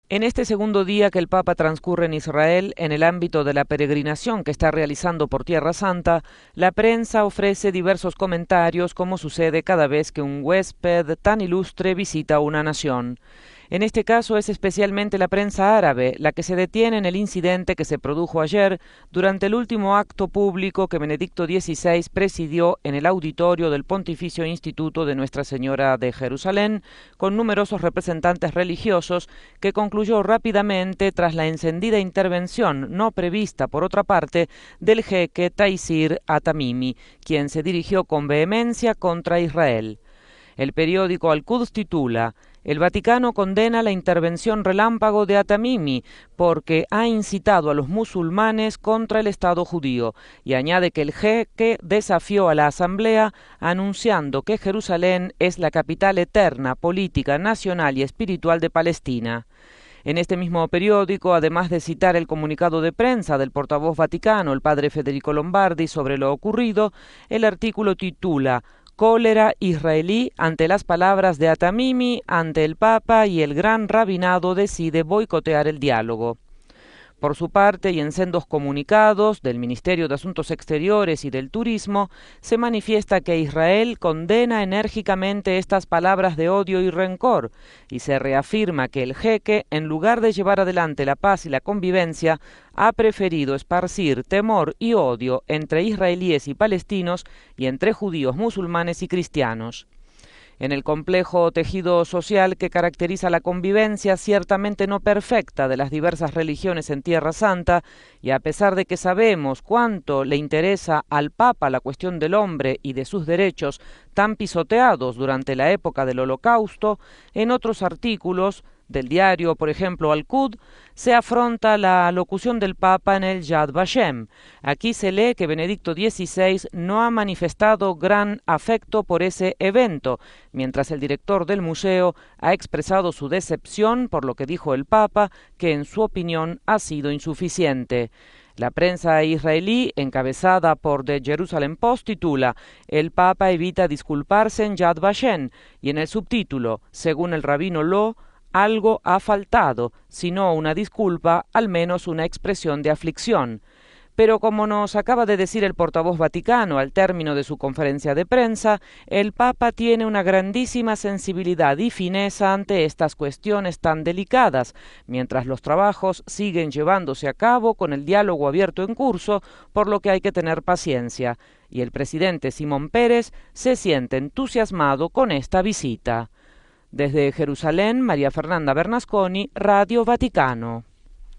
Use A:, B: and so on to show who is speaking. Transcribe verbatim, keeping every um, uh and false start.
A: En este segundo día que el Papa transcurre en Israel, en el ámbito de la peregrinación que está realizando por Tierra Santa, la prensa ofrece diversos comentarios, como sucede cada vez que un huésped tan ilustre visita una nación. En este caso es especialmente la prensa árabe la que se detiene en el incidente que se produjo ayer durante el último acto público que Benedicto dieciséis presidió en el auditorio del Pontificio Instituto de Nuestra Señora de Jerusalén, con numerosos representantes religiosos, que concluyó rápidamente tras la encendida intervención, no prevista por otra parte, del jeque Taysir Atamimi, quien se dirigió con vehemencia contra Israel. El periódico Al-Quds titula: "El Vaticano condena la intervención relámpago de Atamimi porque ha incitado a los musulmanes contra el Estado judío", y añade que el jeque desafió a la Asamblea anunciando que Jerusalén es la capital eterna, política, nacional y espiritual de Palestina. En este mismo periódico, además de citar el comunicado de prensa del portavoz vaticano, el padre Federico Lombardi, sobre lo ocurrido, el artículo titula: "Cólera israelí ante las palabras de Atamimi ante el Papa y el Gran Rabinado decide boicotear el diálogo". Por su parte, y en sendos comunicados del Ministerio de Asuntos Exteriores y del Turismo, se manifiesta que Israel condena enérgicamente estas palabras de odio y rencor, y se reafirma que el jeque, en lugar de llevar adelante la paz y la convivencia, ha preferido esparcir temor y odio entre israelíes y palestinos y entre judíos, musulmanes y cristianos. En el complejo tejido social que caracteriza la convivencia ciertamente no perfecta de las diversas religiones en Tierra Santa, y a pesar de que sabemos cuánto le interesa al Papa la cuestión del hombre y de sus derechos tan pisoteados durante la época del Holocausto, en otros artículos del diario, por ejemplo, Al-Quds, se afronta la locución del Papa en el Yad Vashem. Aquí se lee que Benedicto dieciséis no ha manifestado gran afecto por ese evento, mientras el director del museo ha expresado su decepción por lo que dijo el Papa, que en su opinión ha sido insuficiente. La prensa israelí, encabezada por The Jerusalem Post, titula: "El Papa evita disculparse en Yad Vashem", y en el subtítulo, según el rabino Lo, algo ha faltado, si no una disculpa, al menos una expresión de aflicción. Pero como nos acaba de decir el portavoz vaticano al término de su conferencia de prensa, el Papa tiene una grandísima sensibilidad y fineza ante estas cuestiones tan delicadas, mientras los trabajos siguen llevándose a cabo con el diálogo abierto en curso, por lo que hay que tener paciencia. Y el presidente Simón Pérez se siente entusiasmado con esta visita. Desde Jerusalén, María Fernanda Bernasconi, Radio Vaticano.